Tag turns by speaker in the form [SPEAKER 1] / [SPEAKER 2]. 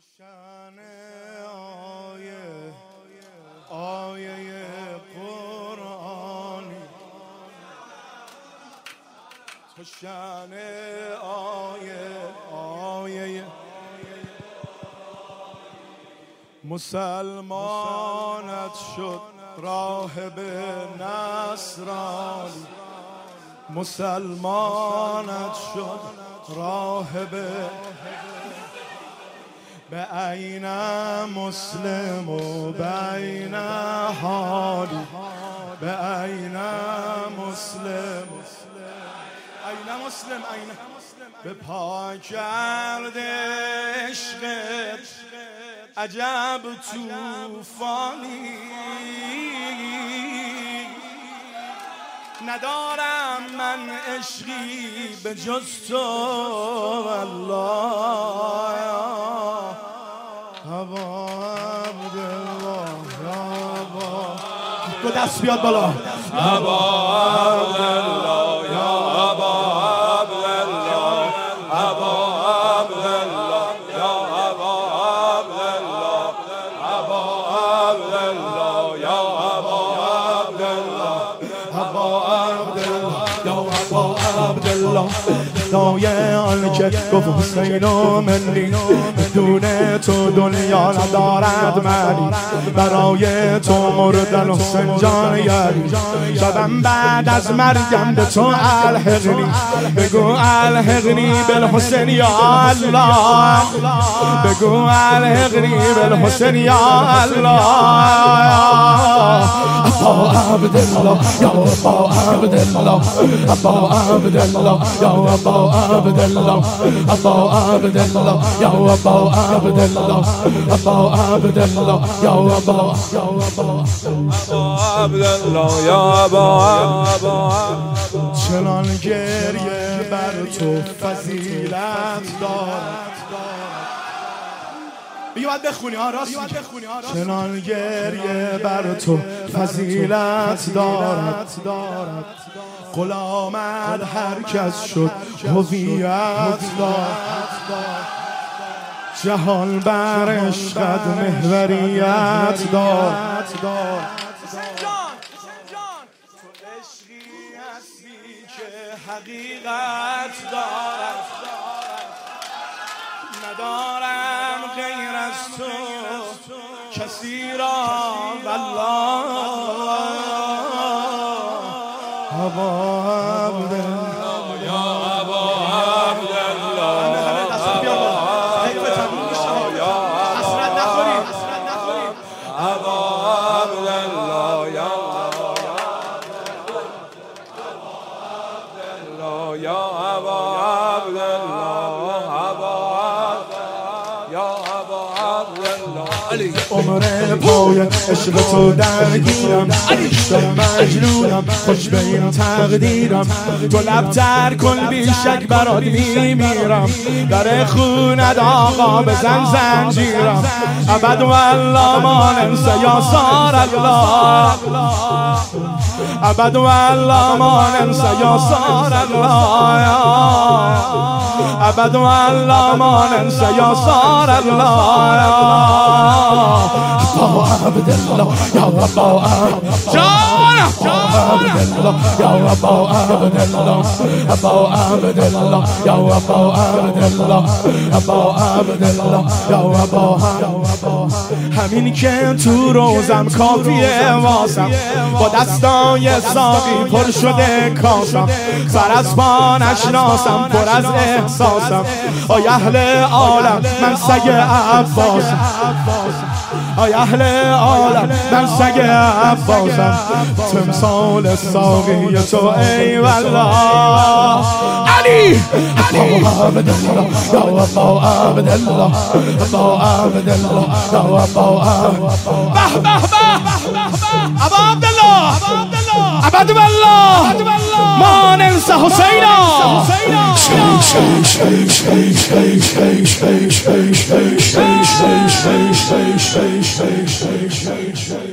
[SPEAKER 1] شان آیه قرآنی، تو شان آیه مسلمانت شد راهب نصرانی، مسلمانت شد راهب بأين مسلم بين حالي، بأين مسلم أين مسلم أين به پا کرد عشقت عجب طوفانی، ندارم من عشقی به جز تو والله، هوا عبدالله یا هوا، دو دست بیاد بالا، هوا عبدالله یا هوا عبدالله، هوا عبدالله یا هوا عبدالله، هوا عبدالله یا هوا عبدالله، هوا عبدالله یا هوا عبدالله، دایه آن که گفت حسین و منی، بدون تو دنیا ندارد معنی، برای تو مردن حسین جان یاری، شدم بعد از مرگم به تو الحقنی، بگو الحقنی بالحسین یا الله، بگو الحقنی بالحسین یا الله، ابا عبدالله یا ابا عبدالله، ابا عبدالله یا ابا عبدالله، ابا عبدالله یا ابا عبدالله، ابا عبدالله یا ابا عبدالله یا ابا، چنان گریه بر تو فضیلت دارد، بگی باید بخونی ها، راست چنان گریه بر تو فضیلت دارد، غلامت هر کس شد هویت دارد، جهان بر عشقت محوریت دارد، تو عشقی هستی که حقیقت دارد، ندارم غیر از تو کسی را والله، ابا عبدالله یا ابا عبدالله، حسرت نخورید، ابا عبدالله یا عبدالله یا ابا عبدالله، ابا یا ابا عبدالله، عمر پای عشق تو درگیرم، دارم مجنونم خوش به این تقدیرم، تو لب تر کن بیشک برات میمیرم، در خونت آقا بزن زنجیرم، ابد والله ما ننسى یا سار الله، ابد والله ما ننسى یا سار الله، ابد والله ما ننسى یا سار الله، ابا عبدالله یا ابا عبدالله یا ابا عبدالله، ابا عبدالله یا ابا عبدالله، ابا عبدالله یا ابا، همین که تو روزم کافیه واسم، با دستای ساقی پر شده کاسم، سر از پا نشناسم پر از احساسم، آی اهل عالم من سگ عباسم، آی اهل عالم من سگ عباسم، تمثال ساقی تو ای والله، علی ابا عبدالله یا ابا عبدالله، ابا عبدالله یا ابا ابا عبدالله، ابد والله ما ننسى حسینا.